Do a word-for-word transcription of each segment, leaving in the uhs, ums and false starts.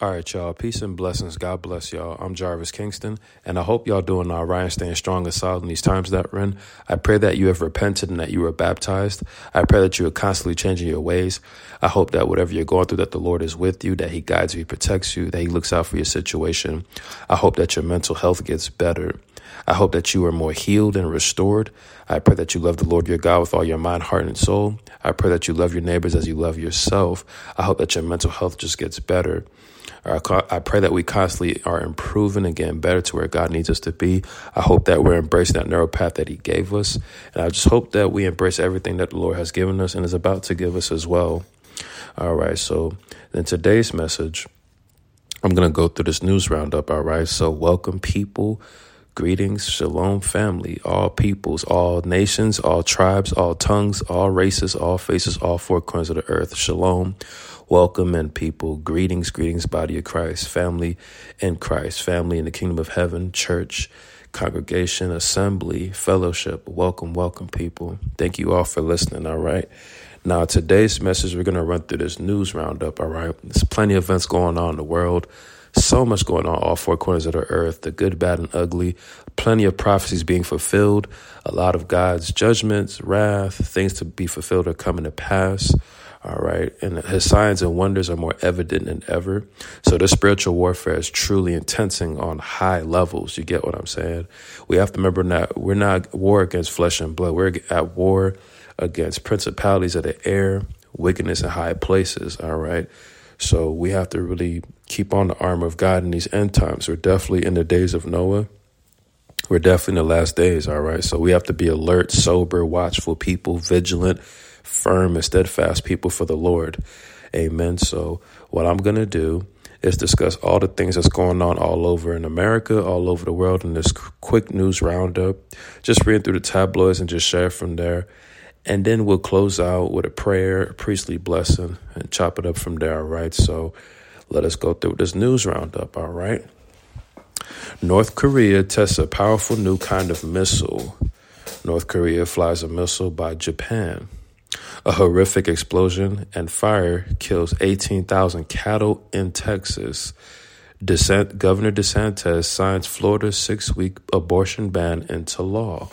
All right, y'all. Peace and blessings. God bless y'all. I'm Jarvis Kingston, and I hope y'all doing all right and staying strong and solid in these times that we're in. I pray that you have repented and that you were baptized. I pray that you are constantly changing your ways. I hope that whatever you're going through, that the Lord is with you, that he guides you, he protects you, that he looks out for your situation. I hope that your mental health gets better. I hope that you are more healed and restored. I pray that you love the Lord your God with all your mind, heart, and soul. I pray that you love your neighbors as you love yourself. I hope that your mental health just gets better. I pray that we constantly are improving and getting better to where God needs us to be. I hope that we're embracing that narrow path that he gave us. And I just hope that we embrace everything that the Lord has given us and is about to give us as well. All right. So in today's message, I'm going to go through this news roundup. All right. So welcome, people. Greetings, shalom, family, all peoples, all nations, all tribes, all tongues, all races, all faces, all four corners of the earth. Shalom, welcome, and people. Greetings, greetings, body of Christ, family in Christ, family in the kingdom of heaven, church, congregation, assembly, fellowship. Welcome, welcome, people. Thank you all for listening. All right. Now, today's message, we're going to run through this news roundup. All right. There's plenty of events going on in the world. So much going on, all four corners of the earth, the good, bad, and ugly. Plenty of prophecies being fulfilled. A lot of God's judgments, wrath, things to be fulfilled are coming to pass. All right. And his signs and wonders are more evident than ever. So this spiritual warfare is truly intensing on high levels. You get what I'm saying? We have to remember that we're not at war against flesh and blood. We're at war against principalities of the air, wickedness in high places. All right. So we have to really keep on the armor of God in these end times. We're definitely in the days of Noah. We're definitely in the last days, all right? So we have to be alert, sober, watchful people, vigilant, firm, and steadfast people for the Lord. Amen. So what I'm going to do is discuss all the things that's going on all over in America, all over the world in this quick news roundup. Just read through the tabloids and just share from there. And then we'll close out with a prayer, a priestly blessing, and chop it up from there, all right? So let us go through this news roundup, all right? North Korea tests a powerful new kind of missile. North Korea flies a missile by Japan. A horrific explosion and fire kills eighteen thousand cattle in Texas. Descent, Governor DeSantis signs Florida's six-week abortion ban into law.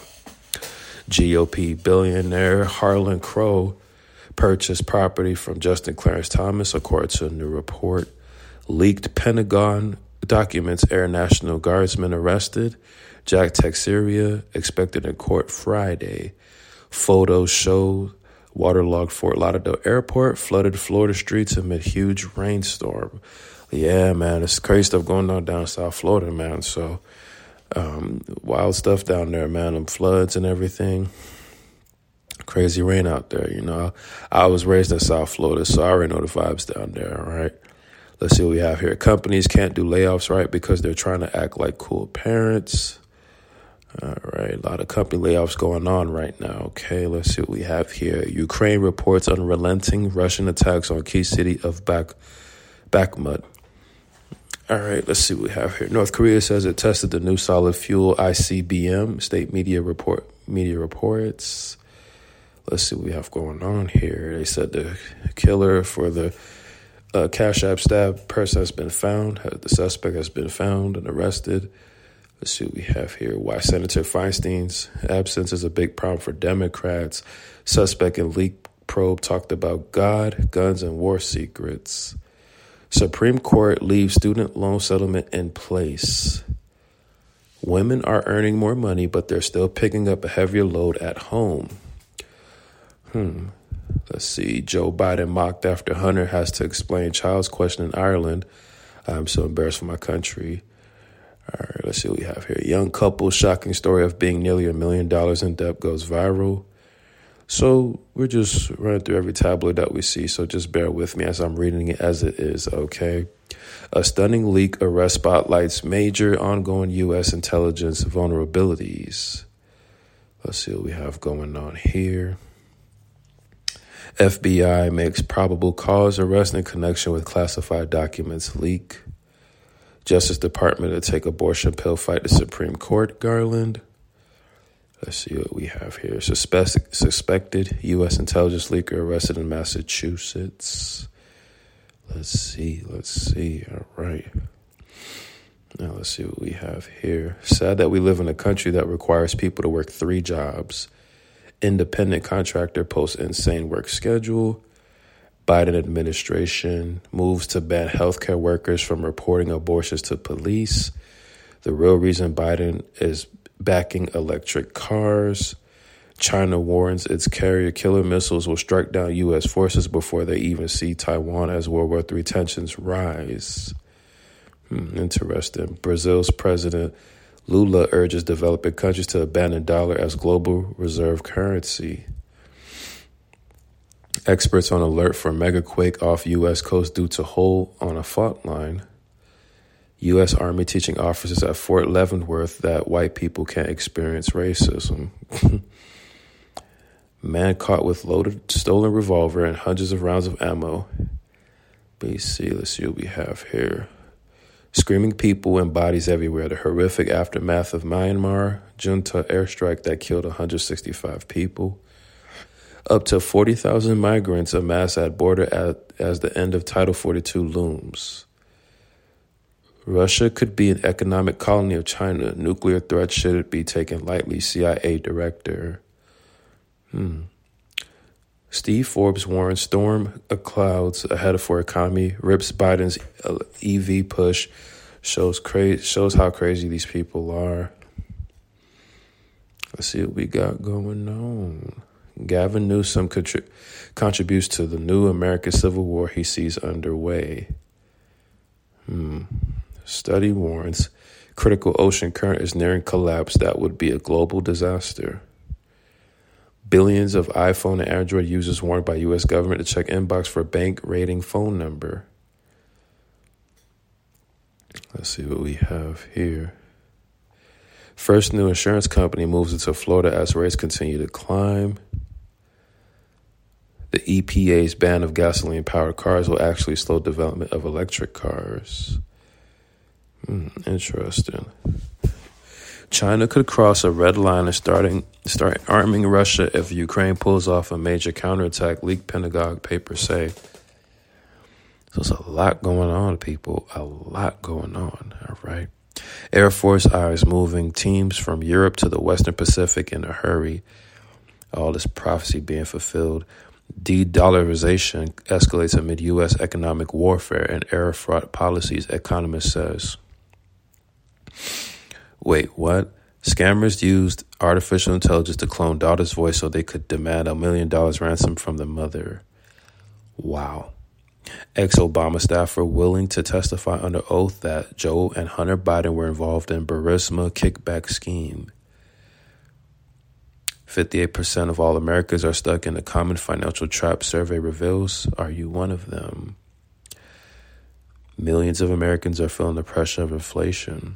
G O P billionaire Harlan Crow purchased property from Justin Clarence Thomas, according to a new report. Leaked Pentagon documents, Air National Guardsmen arrested. Jack Teixeira expected in court Friday. Photos show waterlogged Fort Lauderdale Airport, flooded Florida streets amid huge rainstorm. Yeah, man, it's crazy stuff going on down South Florida, man. So Um, wild stuff down there, man. Them floods and everything. Crazy rain out there, you know. I was raised in South Florida, so I already know the vibes down there, all right? Let's see what we have here. Companies can't do layoffs, right, because they're trying to act like cool parents. All right, a lot of company layoffs going on right now. Okay, let's see what we have here. Ukraine reports unrelenting Russian attacks on key city of Bak- Bakhmut. All right, let's see what we have here. North Korea says it tested the new solid fuel I C B M. State media report media reports. Let's see what we have going on here. They said the killer for the uh, Cash App stab person has been found. The suspect has been found and arrested. Let's see what we have here. Why Senator Feinstein's absence is a big problem for Democrats. Suspect in leak probe talked about God, guns, and war secrets. Supreme Court leaves student loan settlement in place. Women are earning more money, but they're still picking up a heavier load at home. Hmm. Let's see. Joe Biden mocked after Hunter has to explain child's question in Ireland. I'm so embarrassed for my country. All right, let's see what we have here. Young couple, shocking story of being nearly a million dollars in debt goes viral. So we're just running through every tabloid that we see, so just bear with me as I'm reading it as it is, okay? A stunning leak arrest spotlights major ongoing U S intelligence vulnerabilities. Let's see what we have going on here. F B I makes probable cause arrest in connection with classified documents leak. Justice Department to take abortion pill fight to Supreme Court, Garland. Let's see what we have here. Suspect, suspected U S intelligence leaker arrested in Massachusetts. Let's see. Let's see. All right. Now let's see what we have here. Sad that we live in a country that requires people to work three jobs. Independent contractor posts insane work schedule. Biden administration moves to ban healthcare workers from reporting abortions to police. The real reason Biden is backing electric cars. China warns its carrier killer missiles will strike down U S forces before they even see Taiwan as World War Three tensions rise. Hmm, interesting. Brazil's president Lula urges developing countries to abandon dollar as global reserve currency. Experts on alert for megaquake off U S coast due to hole on a fault line. U S Army teaching officers at Fort Leavenworth that white people can't experience racism. Man caught with loaded stolen revolver and hundreds of rounds of ammo. B C, let's see what we have here. Screaming people and bodies everywhere. The horrific aftermath of Myanmar junta airstrike that killed one hundred sixty-five people. Up to forty thousand migrants amass at border at, as the end of Title forty-two looms. Russia could be an economic colony of China. Nuclear threat shouldn't be taken lightly. C I A director. Hmm. Steve Forbes warns storm clouds ahead for economy. Rips Biden's E V push. Shows cra- shows how crazy these people are. Let's see what we got going on. Gavin Newsom contri- contributes to the new American Civil War he sees underway. Hmm. Study warns critical ocean current is nearing collapse that would be a global disaster. Billions of iPhone and Android users warned by U S government to check inbox for bank rating phone number. Let's see what we have here. First new insurance company moves into Florida as rates continue to climb. The E P A's ban of gasoline-powered cars will actually slow development of electric cars. Hmm, interesting. China could cross a red line and starting start arming Russia if Ukraine pulls off a major counterattack, leaked Pentagon papers say. So there's a lot going on, people. A lot going on, all right? Air Force eyes moving teams from Europe to the Western Pacific in a hurry. All this prophecy being fulfilled. De-dollarization escalates amid U S economic warfare and air fraud policies, economist says. Wait, what? Scammers used artificial intelligence to clone daughter's voice so they could demand a million dollars ransom from the mother. Wow. Ex-Obama staffer willing to testify under oath that Joe and Hunter Biden were involved in Burisma kickback scheme. fifty-eight percent of all Americans are stuck in a common financial trap, survey reveals. Are you one of them? Millions of Americans are feeling the pressure of inflation.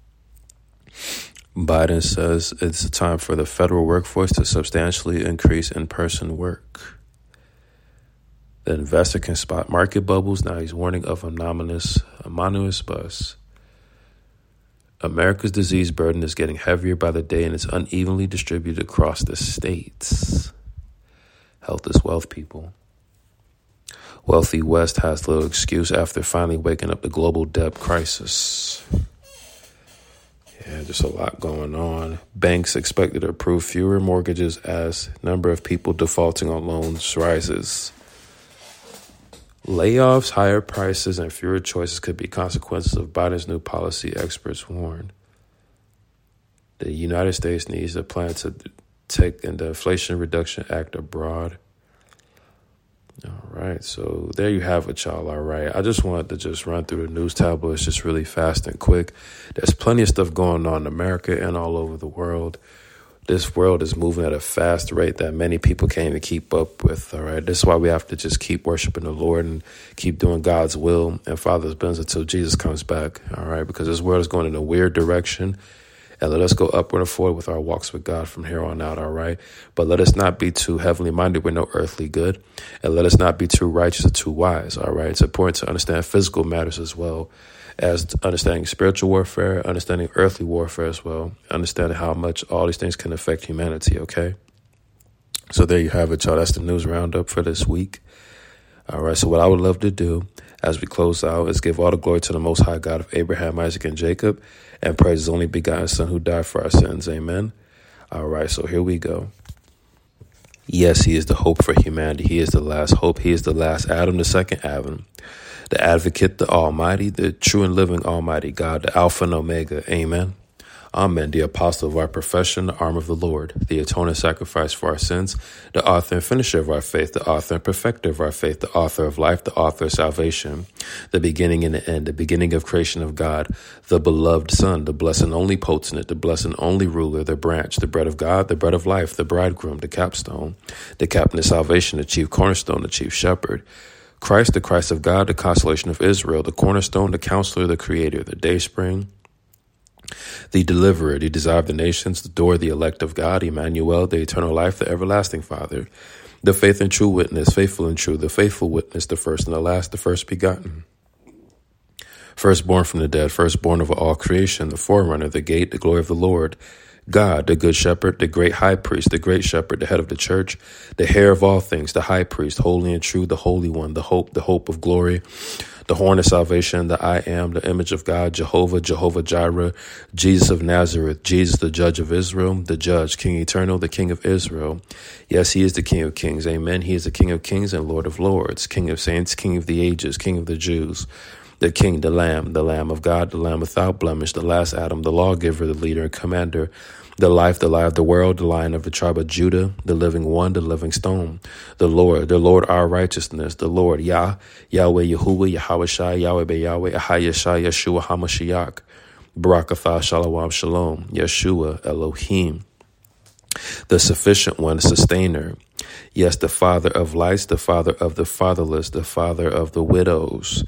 Biden says it's time for the federal workforce to substantially increase in-person work. The investor can spot market bubbles. Now he's warning of an ominous, ominous bust. America's disease burden is getting heavier by the day and it's unevenly distributed across the states. Health is wealth, people. Wealthy West has little excuse after finally waking up the global debt crisis. Yeah, just a lot going on. Banks expected to approve fewer mortgages as number of people defaulting on loans rises. Layoffs, higher prices, and fewer choices could be consequences of Biden's new policy, experts warn. The United States needs a plan to take in the Inflation Reduction Act abroad. All right, so there you have it, y'all. All right, I just wanted to just run through the news tabloids just really fast and quick. There's plenty of stuff going on in America and all over the world. This world is moving at a fast rate that many people can't even keep up with, all right? This is why we have to just keep worshiping the Lord and keep doing God's will and Father's business until Jesus comes back, all right? Because this world is going in a weird direction. And let us go upward and forward with our walks with God from here on out, all right? But let us not be too heavenly minded with no earthly good. And let us not be too righteous or too wise, all right? It's important to understand physical matters as well as understanding spiritual warfare, understanding earthly warfare as well, understanding how much all these things can affect humanity, okay? So there you have it, y'all. That's the news roundup for this week. All right, so what I would love to do as we close out is give all the glory to the Most High God of Abraham, Isaac, and Jacob, and praise His only begotten Son who died for our sins. Amen. All right, so here we go. Yes, He is the hope for humanity. He is the last hope. He is the last Adam, the second Adam, the advocate, the Almighty, the true and living Almighty God, the Alpha and Omega. Amen. Amen. The apostle of our profession, the arm of the Lord, the atoning sacrifice for our sins, the author and finisher of our faith, the author and perfecter of our faith, the author of life, the author of salvation, the beginning and the end, the beginning of creation of God, the beloved Son, the blessed and only potentate, the blessed and only ruler, the branch, the bread of God, the bread of life, the bridegroom, the capstone, the captain of salvation, the chief cornerstone, the chief shepherd, Christ, the Christ of God, the consolation of Israel, the cornerstone, the counselor, the creator, the dayspring, the deliverer, the desire of the nations, the door, the elect of God, Emmanuel, the eternal life, the everlasting Father, the faith and true witness, faithful and true, the faithful witness, the first and the last, the first begotten, firstborn from the dead, firstborn of all creation, the forerunner, the gate, the glory of the Lord, God, the good shepherd, the great high priest, the great shepherd, the head of the church, the heir of all things, the high priest, holy and true, the holy one, the hope, the hope of glory, the horn of salvation, the I am, the image of God, Jehovah, Jehovah Jireh, Jesus of Nazareth, Jesus, the judge of Israel, the judge, King eternal, the King of Israel. Yes, He is the King of kings. Amen. He is the King of kings and Lord of lords, King of saints, King of the ages, King of the Jews, the King, the Lamb, the Lamb of God, the Lamb without blemish, the last Adam, the lawgiver, the leader and commander, the life, the light of the world, the Lion of the tribe of Judah, the living one, the living stone, the Lord, the Lord our righteousness, the Lord, Yah, Yahweh, Yahuwah, Yahweh Shai, Yahweh Be Yahweh, Ahayashai, Yeshua HaMashiach, Barakatha, Shalom, Shalom, Yeshua, Elohim, the sufficient one, the sustainer. Yes, the Father of lights, the Father of the fatherless, the Father of the widows.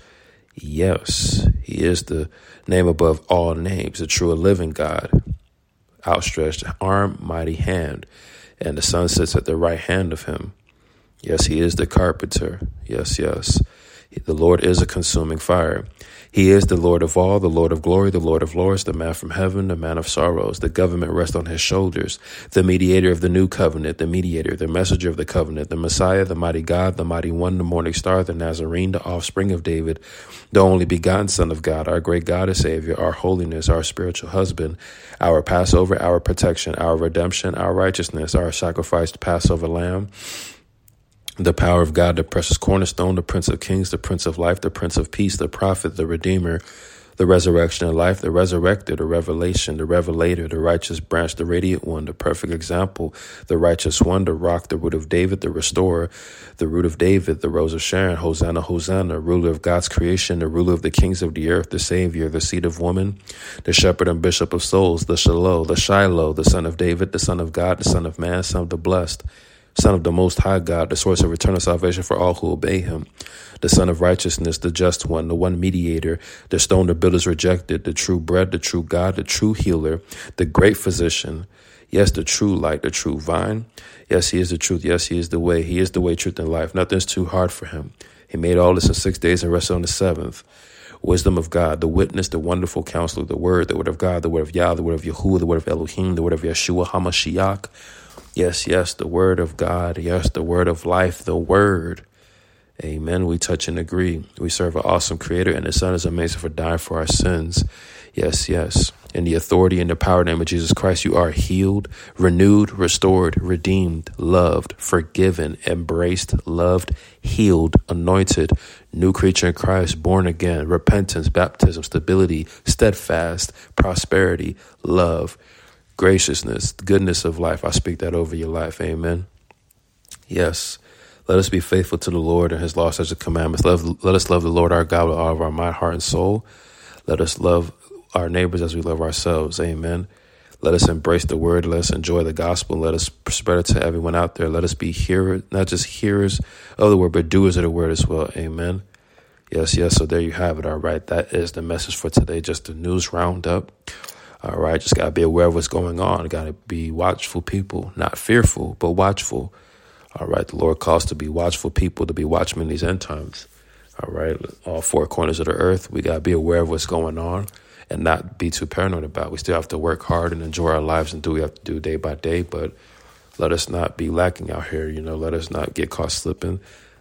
Yes, He is the name above all names, the true and living God. Outstretched arm, mighty hand, and the Son sits at the right hand of Him. Yes, He is the carpenter. Yes, yes. The Lord is a consuming fire. He is the Lord of all, the Lord of glory, the Lord of lords, the man from heaven, the man of sorrows. The government rests on His shoulders. The mediator of the new covenant, the mediator, the messenger of the covenant, the Messiah, the mighty God, the mighty one, the morning star, the Nazarene, the offspring of David, the only begotten Son of God, our great God and Savior, our holiness, our spiritual husband, our Passover, our protection, our redemption, our righteousness, our sacrificed Passover lamb, the power of God, the precious cornerstone, the Prince of Kings, the Prince of Life, the Prince of Peace, the Prophet, the Redeemer, the resurrection and life, the resurrected, the revelation, the revelator, the righteous branch, the radiant one, the perfect example, the righteous one, the rock, the root of David, the restorer, the root of David, the rose of Sharon, Hosanna, Hosanna, ruler of God's creation, the ruler of the kings of the earth, the Savior, the seed of woman, the shepherd and bishop of souls, the Shiloh, the Shiloh, the son of David, the son of God, the son of man, son of the blessed, Son of the Most High God, the source of eternal salvation for all who obey Him, the Son of righteousness, the just one, the one mediator, the stone the builders rejected, the true bread, the true God, the true healer, the great physician. Yes, the true light, the true vine. Yes, He is the truth. Yes, He is the way. He is the way, truth, and life. Nothing's too hard for Him. He made all this in six days and rested on the seventh. Wisdom of God, the witness, the wonderful counselor, the word, the word of God, the word of Yah, the word of Yahuwah, the word of Elohim, the word of Yeshua HaMashiach. Yes, yes, the word of God. Yes, the word of life, the word. Amen. We touch and agree. We serve an awesome creator, and His Son is amazing for dying for our sins. Yes, yes. In the authority and the power name of Jesus Christ, you are healed, renewed, restored, redeemed, loved, forgiven, embraced, loved, healed, anointed, new creature in Christ, born again, repentance, baptism, stability, steadfast, prosperity, love, graciousness, goodness of life. I speak that over your life. Amen. Yes. Let us be faithful to the Lord and His law, such as commandments. Let, let us love the Lord our God with all of our mind, heart, and soul. Let us love our neighbors as we love ourselves. Amen. Let us embrace the word. Let us enjoy the gospel. Let us spread it to everyone out there. Let us be hearers, not just hearers of the word, but doers of the word as well. Amen. Yes, yes. So there you have it. All right. That is the message for today. Just a news roundup. All right. Just got to be aware of what's going on. Got to be watchful people, not fearful, but watchful. All right. The Lord calls to be watchful people, to be watchmen in these end times. All right. All four corners of the earth. We got to be aware of what's going on and not be too paranoid about it. We still have to work hard and enjoy our lives and do what we have to do day by day. But let us not be lacking out here. You know, let us not get caught slipping.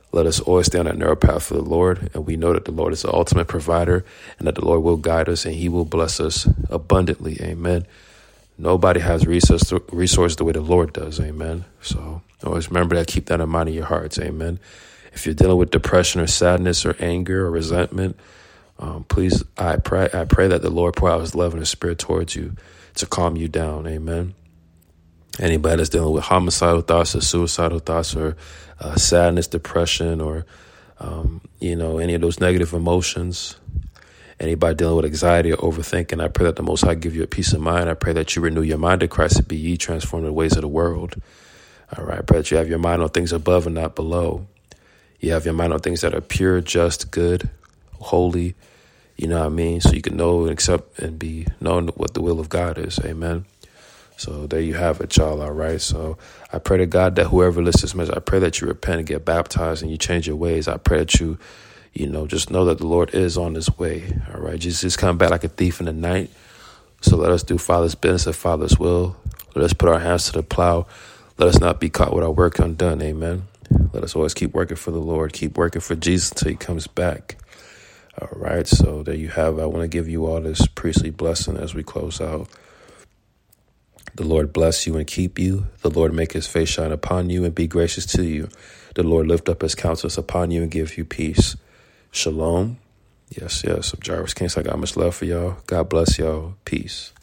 Let us always stay on that narrow path for the Lord, and we know that the Lord is the ultimate provider and that the Lord will guide us and he will bless us abundantly. Amen. Nobody has resource, resource the way the Lord does. Amen. So always remember that. Keep that in mind in your hearts. Amen. If you're dealing with depression or sadness or anger or resentment, um, please, I pray, I pray that the Lord pour out his love and his spirit towards you to calm you down. Amen. Anybody that's dealing with homicidal thoughts or suicidal thoughts or uh, sadness, depression, or, um, you know, any of those negative emotions, anybody dealing with anxiety or overthinking, I pray that the Most High give you a peace of mind. I pray that you renew your mind to Christ and be ye transformed in the ways of the world. All right. I pray that you have your mind on things above and not below. You have your mind on things that are pure, just, good, holy. You know what I mean? So you can know and accept and be known what the will of God is. Amen. So there you have it, y'all. All right. So I pray to God that whoever listens to this message, I pray that you repent and get baptized and you change your ways. I pray that you, you know, just know that the Lord is on his way. All right. Jesus is coming back like a thief in the night. So let us do Father's business and Father's will. Let us put our hands to the plow. Let us not be caught with our work undone. Amen. Let us always keep working for the Lord. Keep working for Jesus until he comes back. All right. So there you have it. I want to give you all this priestly blessing as we close out. The Lord bless you and keep you. The Lord make his face shine upon you and be gracious to you. The Lord lift up his countenance upon you and give you peace. Shalom. Yes, yes. I'm Jarvis Kingston. I got much love for y'all. God bless y'all. Peace.